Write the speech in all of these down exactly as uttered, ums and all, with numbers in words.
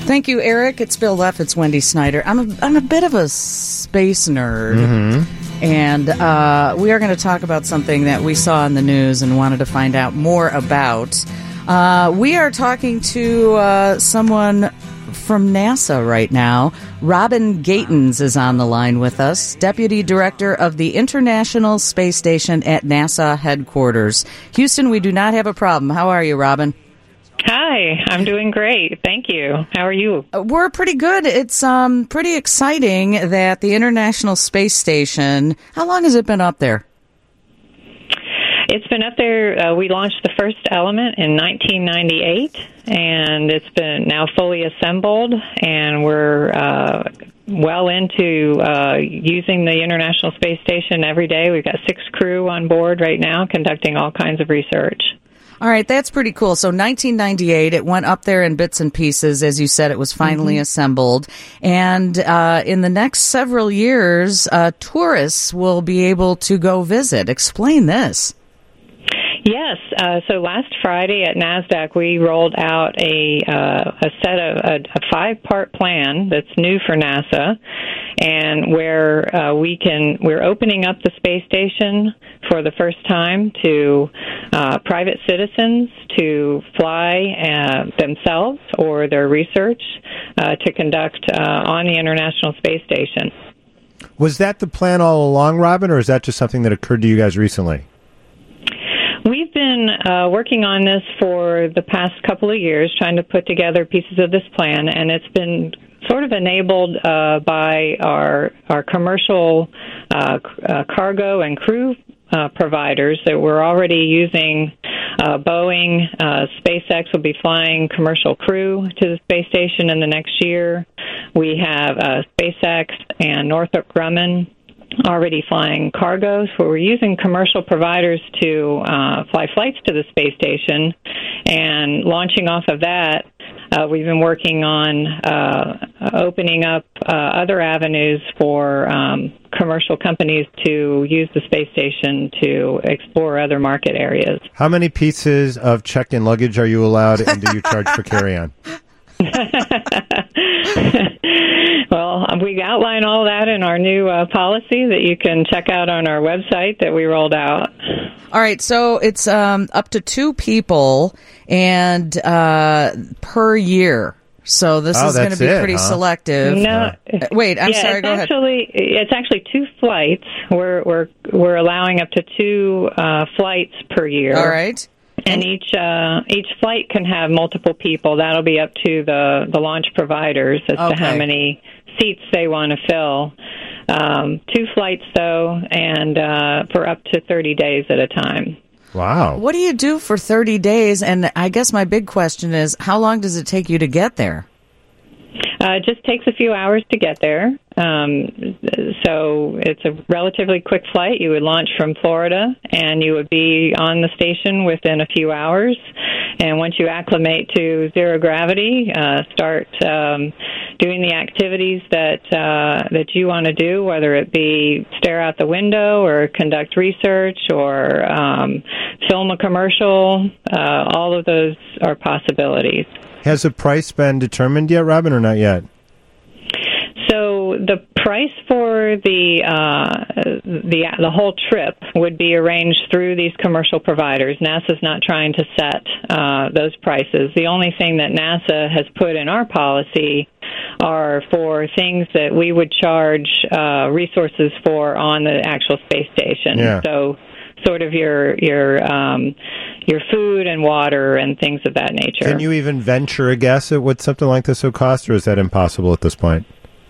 Thank you, Eric. It's Bill Leff. It's Wendy Snyder. I'm a, I'm a bit of a space nerd. Mm-hmm. And uh, we are going to talk about something that we saw in the news and wanted to find out more about. Uh, we are talking to uh, someone from NASA right now. Robin Gatens is on the line with us, Deputy Director of the International Space Station at NASA headquarters. Houston, we do not have a problem. How are you, Robin? Hi, I'm doing great. Thank you. How are you? We're pretty good. It's um pretty exciting that the International Space Station, how long has it been up there? It's been up there. Uh, we launched the first element in nineteen ninety-eight, and it's been now fully assembled, and we're uh, well into uh, using the International Space Station every day. We've got six crew on board right now conducting all kinds of research. All right, that's pretty cool. So nineteen ninety-eight, it went up there in bits and pieces. As you said, it was finally mm-hmm. assembled. And uh, in the next several years, uh, tourists will be able to go visit. Explain this. Yes. Uh, so last Friday at NASDAQ, we rolled out a uh, a set of a, a five-part plan that's new for NASA, and where uh, we can we're opening up the space station for the first time to uh, private citizens to fly uh, themselves or their research uh, to conduct uh, on the International Space Station. Was that the plan all along, Robin, or is that just something that occurred to you guys recently? We've been uh, working on this for the past couple of years, trying to put together pieces of this plan, and it's been sort of enabled uh, by our our commercial uh, uh, cargo and crew uh, providers that we're already using. Uh, Boeing, uh, SpaceX will be flying commercial crew to the space station in the next year. We have uh, SpaceX and Northrop Grumman already flying cargoes, where we're using commercial providers to uh, fly flights to the space station. And launching off of that, uh, we've been working on uh, opening up uh, other avenues for um, commercial companies to use the space station to explore other market areas. How many pieces of checked-in luggage are you allowed, and do you charge for carry-on? Well, we outline all that in our new uh, policy that you can check out on our website that we rolled out. All right, so it's um, up to two people and uh, per year. So this oh, is going to be it, pretty huh? sorry. No, uh, wait, I'm yeah, sorry. It's go actually, ahead. It's actually two flights. We're we're we're allowing up to two uh, flights per year. All right. And each uh, each flight can have multiple people. That'll be up to the, the launch providers as okay. to how many seats they want to fill. Um, two flights, though, and uh, for up to thirty days at a time. Wow. What do you do for thirty days? And I guess my big question is, how long does it take you to get there? Uh, it just takes a few hours to get there. Um, so it's a relatively quick flight. You would launch from Florida, and you would be on the station within a few hours. And once you acclimate to zero gravity, uh, start um, doing the activities that uh, that you want to do, whether it be stare out the window or conduct research or um, film a commercial. Uh, all of those are possibilities. Has the price been determined yet, Robin, or not yet? So the price for the uh, the the whole trip would be arranged through these commercial providers. NASA's not trying to set uh, those prices. The only thing that NASA has put in our policy are for things that we would charge uh, resources for on the actual space station. Yeah. So sort of your your um, your food and water and things of that nature. Can you even venture a guess at what something like this would cost, or is that impossible at this point?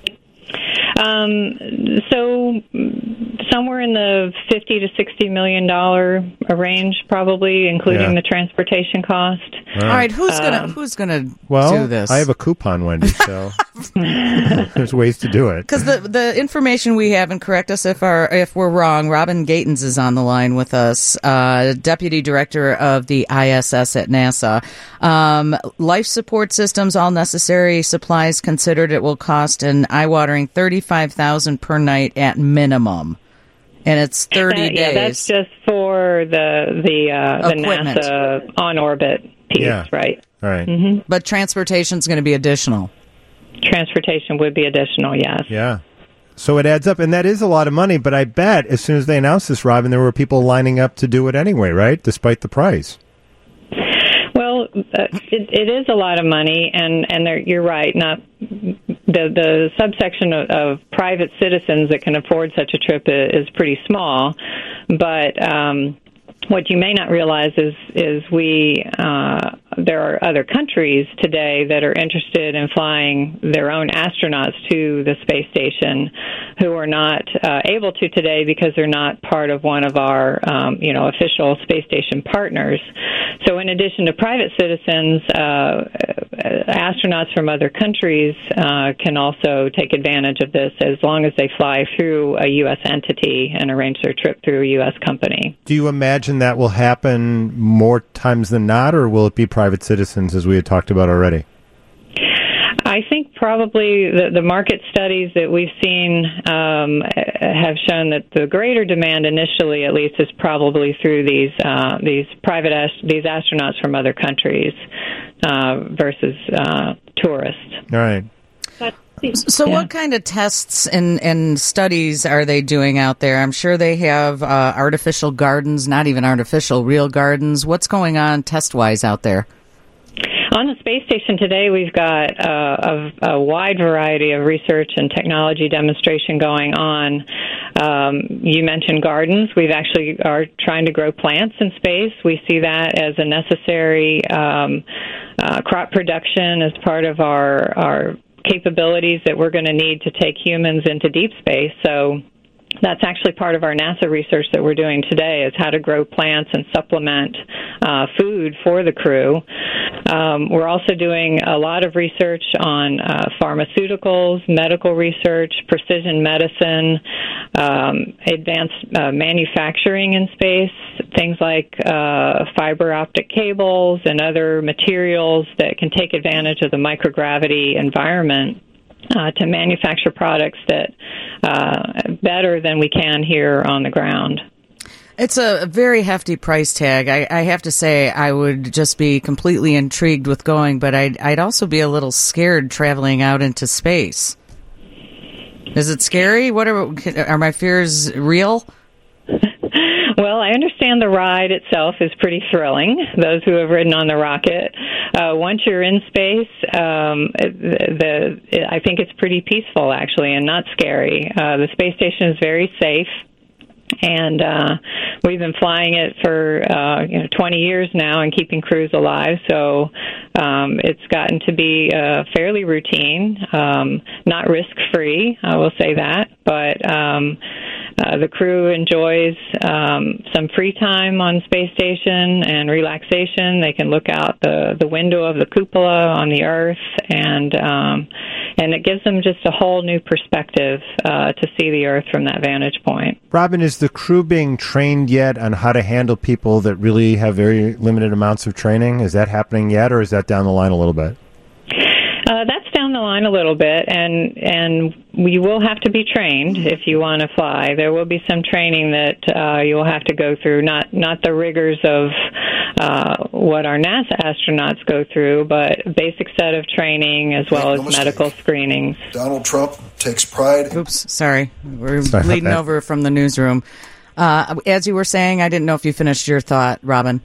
Um, so somewhere in the fifty to sixty million dollar range, probably, including Yeah. the transportation cost. All right, All right who's Um, gonna who's gonna well, do this? I have a coupon, Wendy, so there's ways to do it. Because the the information we have, and correct us if our if we're wrong. Robin Gatens is on the line with us, uh, Deputy Director of the I S S at NASA. Um, life support systems, all necessary supplies considered, it will cost an eye-watering thirty-five thousand per night at minimum, and it's thirty Uh, days. yeah, that's just for the the uh, the Equipment. NASA on orbit piece, Yeah. right? All right. Mm-hmm. But transportation is going to be additional. Transportation would be additional, yes. Yeah. So it adds up, and that is a lot of money, but I bet as soon as they announced this, Robin, there were people lining up to do it anyway, right, despite the price? Well, uh, it, it is a lot of money, and, and there, you're right. Not the the subsection of, of private citizens that can afford such a trip is, is pretty small. But um, what you may not realize is is we uh, there are other countries today that are interested in flying their own astronauts to the space station, who are not uh, able to today because they're not part of one of our um, you know official space station partners. So in addition to private citizens, uh, astronauts from other countries uh, can also take advantage of this as long as they fly through a U S entity and arrange their trip through a U S company. Do you imagine that will happen more times than not, or will it be private citizens, as we had talked about already? I think probably the, the market studies that we've seen um, have shown that the greater demand initially, at least, is probably through these uh, these private ast- these astronauts from other countries uh, versus uh, tourists. All right. But, So yeah. what kind of tests and, and studies are they doing out there? I'm sure they have uh, artificial gardens, not even artificial, real gardens. What's going on test-wise out there? On the space station today, we've got uh, a, a wide variety of research and technology demonstration going on. Um, you mentioned gardens. We've actually are trying to grow plants in space. We see that as a necessary um, uh, crop production as part of our our capabilities that we're going to need to take humans into deep space. So that's actually part of our NASA research that we're doing today, is how to grow plants and supplement uh, food for the crew. Um, we're also doing a lot of research on uh, pharmaceuticals, medical research, precision medicine, um, advanced uh, manufacturing in space, things like uh, fiber optic cables and other materials that can take advantage of the microgravity environment Uh, to manufacture products that uh, better than we can here on the ground. It's a very hefty price tag. I, I have to say, I would just be completely intrigued with going, but I'd, I'd also be a little scared traveling out into space. Is it scary? What are, are my fears real? Well, I understand the ride itself is pretty thrilling, those who have ridden on the rocket. Uh, once you're in space, um, the, the I think it's pretty peaceful, actually, and not scary. Uh, the space station is very safe. And uh, we've been flying it for uh, you know twenty years now and keeping crews alive. So um, it's gotten to be uh, fairly routine, um, not risk-free, I will say that. But um, uh, the crew enjoys um, some free time on space station and relaxation. They can look out the, the window of the cupola on the Earth, and um, and it gives them just a whole new perspective uh, to see the Earth from that vantage point. Robin, is the crew being trained yet on how to handle people that really have very limited amounts of training? Is that happening yet, or is that down the line a little bit? Uh, that's down the line a little bit, and and you will have to be trained if you want to fly. There will be some training that uh, you will have to go through, not not the rigors of uh, what our NASA astronauts go through, but a basic set of training as well Make no as mistake. medical screenings. Donald Trump takes pride. Oops, sorry. We're Sorry about bleeding that. over from the newsroom. Uh, as you were saying, I didn't know if you finished your thought, Robin.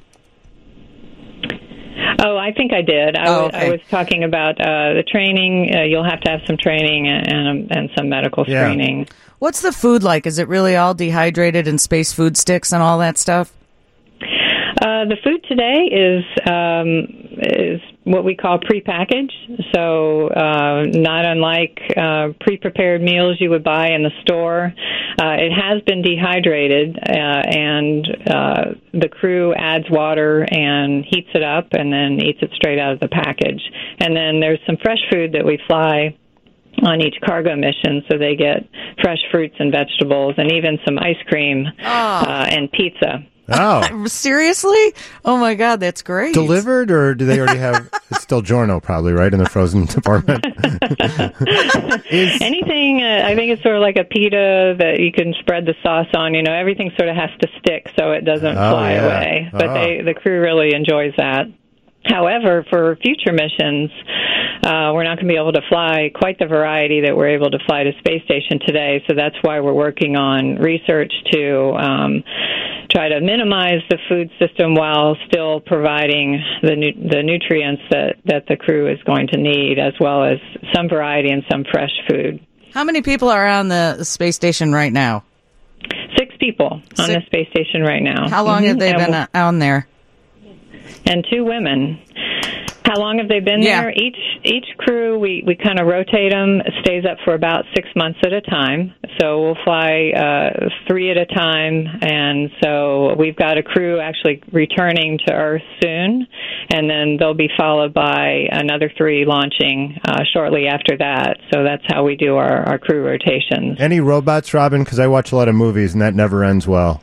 Oh, I think I did. I, Oh, was, okay. I was talking about uh, the training. Uh, you'll have to have some training and and, and some medical Yeah. screening. What's the food like? Is it really all dehydrated and space food sticks and all that stuff? Uh, the food today is um, is what we call prepackaged, so uh, not unlike uh, pre-prepared meals you would buy in the store. Uh, it has been dehydrated, uh, and uh, the crew adds water and heats it up, and then eats it straight out of the package. And then there's some fresh food that we fly on each cargo mission, so they get fresh fruits and vegetables, and even some ice cream uh, and pizza. Oh, Seriously? Oh, my God, that's great. delivered, or do they already have? It's still Giorno, probably, right, in the frozen department. Is- Anything, uh, I think it's sort of like a pita that you can spread the sauce on. You know, everything sort of has to stick so it doesn't Oh, fly yeah. away. But Oh. they, the crew really enjoys that. However, for future missions, uh, we're not going to be able to fly quite the variety that we're able to fly to space station today. So that's why we're working on research to um, try to minimize the food system while still providing the nu- the nutrients that, that the crew is going to need, as well as some variety and some fresh food. How many people are on the space station right now? Six people on Six. the space station right now. How long mm-hmm. have they and been uh, on there? And two women. How long have they been Yeah. there? Each each crew, we, we kind of rotate them, stays up for about six months at a time. So we'll fly uh, three at a time, and so we've got a crew actually returning to Earth soon, and then they'll be followed by another three launching uh, shortly after that. So that's how we do our, our crew rotations. Any robots, Robin? Because I watch a lot of movies, and that never ends well.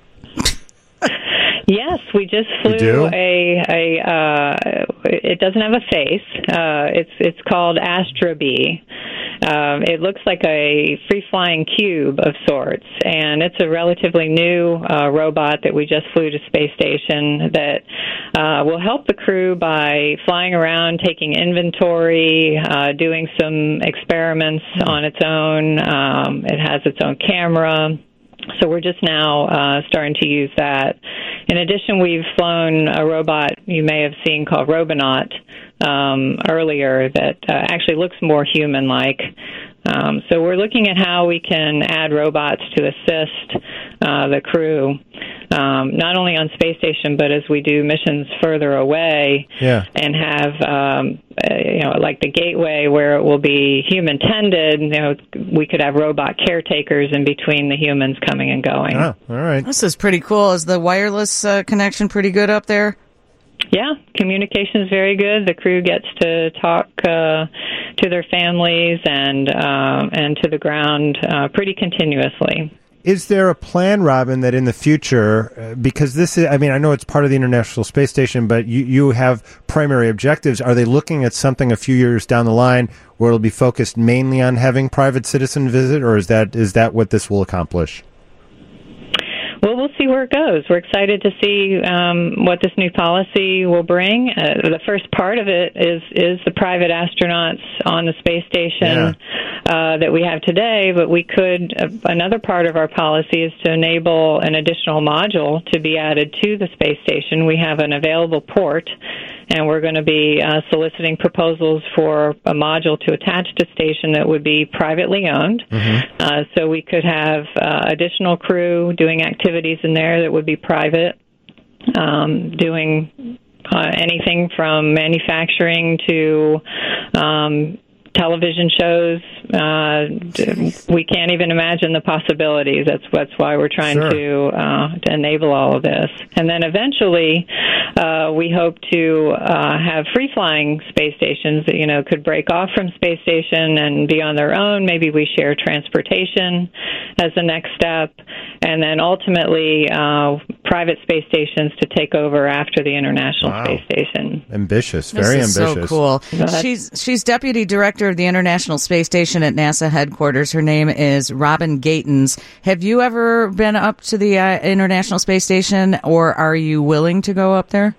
Yes, we just flew do? a a. Uh, it doesn't have a face. Uh, it's it's called Astra B. Um, it looks like a free-flying cube of sorts, and it's a relatively new uh, robot that we just flew to space station that uh, will help the crew by flying around, taking inventory, uh, doing some experiments on its own. Um, it has its own camera. So we're just now uh, starting to use that. In addition, we've flown a robot you may have seen called Robonaut um, earlier that uh, actually looks more human-like. Um, so we're looking at how we can add robots to assist uh, the crew, um, not only on space station, but as we do missions further away, yeah. and have um, uh, you know, like the Gateway, where it will be human tended. You know, we could have robot caretakers in between the humans coming and going. Oh, all right. This is pretty cool. Is the wireless uh, connection pretty good up there? Yeah, communication is very good. The crew gets to talk uh, to their families and uh, and to the ground uh, pretty continuously. Is there a plan, Robin, that in the future, uh, because this is, I mean, I know it's part of the International Space Station, but you, you have primary objectives. Are they looking at something a few years down the line where it'll be focused mainly on having private citizen visit, or is that is that what this will accomplish? Well, we'll see where it goes. We're excited to see um, what this new policy will bring. Uh, the first part of it is is the private astronauts on the space station yeah. uh, that we have today, but we could, uh, another part of our policy is to enable an additional module to be added to the space station. We have an available port, and we're going to be uh, soliciting proposals for a module to attach to station that would be privately owned. Mm-hmm. Uh, so we could have uh, additional crew doing activities in there that would be private, um, doing uh, anything from manufacturing to um, television shows. Uh, we can't even imagine the possibilities. That's that's why we're trying sure. to, uh, to enable all of this. And then eventually, uh, we hope to uh, have free-flying space stations that, you know, could break off from space station and be on their own. Maybe we share transportation as the next step. And then ultimately, uh, private space stations to take over after the International wow. Space Station. Ambitious, very this is ambitious. So cool. She's she's deputy director of the International Space Station at NASA headquarters. Her name is Robin Gatens. Have you ever been up to the uh, International Space Station, or are you willing to go up there?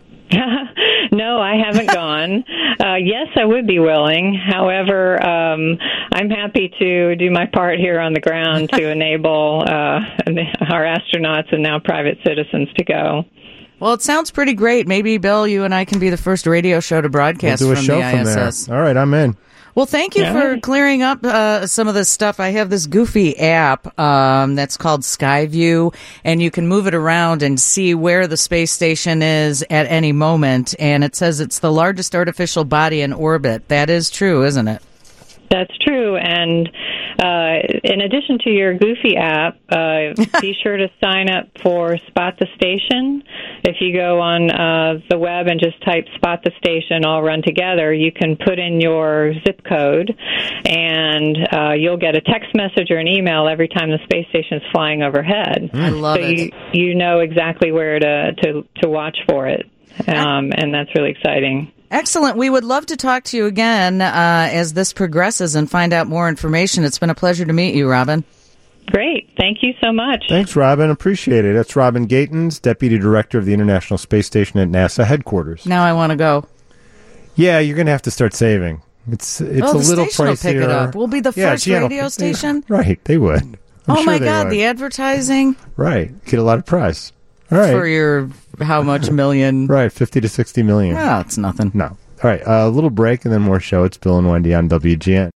No, I haven't gone. Uh, yes, I would be willing. However, um, I'm happy to do my part here on the ground to enable uh, our astronauts and now private citizens to go. Well, it sounds pretty great. Maybe, Bill, you and I can be the first radio show to broadcast we'll do a from show the I S S. From there. All right, I'm in. Well, thank you yeah. for clearing up uh, some of this stuff. I have this goofy app um, that's called Skyview, and you can move it around and see where the space station is at any moment. And it says it's the largest artificial body in orbit. That is true, isn't it? That's true. And uh, in addition to your Goofy app, uh, be sure to sign up for Spot the Station. If you go on uh, the web and just type Spot the Station, all run together, you can put in your zip code, and uh, you'll get a text message or an email every time the space station is flying overhead. I love so it. You, you know exactly where to, to, to watch for it, um, and that's really exciting. Excellent. We would love to talk to you again uh, as this progresses and find out more information. It's been a pleasure to meet you, Robin. Great. Thank you so much. Thanks, Robin. Appreciate it. That's Robin Gatens, Deputy Director of the International Space Station at NASA headquarters. Now I want to go. Yeah, you're going to have to start saving. It's it's oh, a the little station pricier. will pick it up. We'll be the Yeah, first G N will radio pick- station. Right, they would. I'm oh sure my they God, would. the advertising Right, get a lot of price. All right, for your how much million? right, fifty to sixty million. Oh, it's nothing. No. All right, a little break and then more show. It's Bill and Wendy on W G N.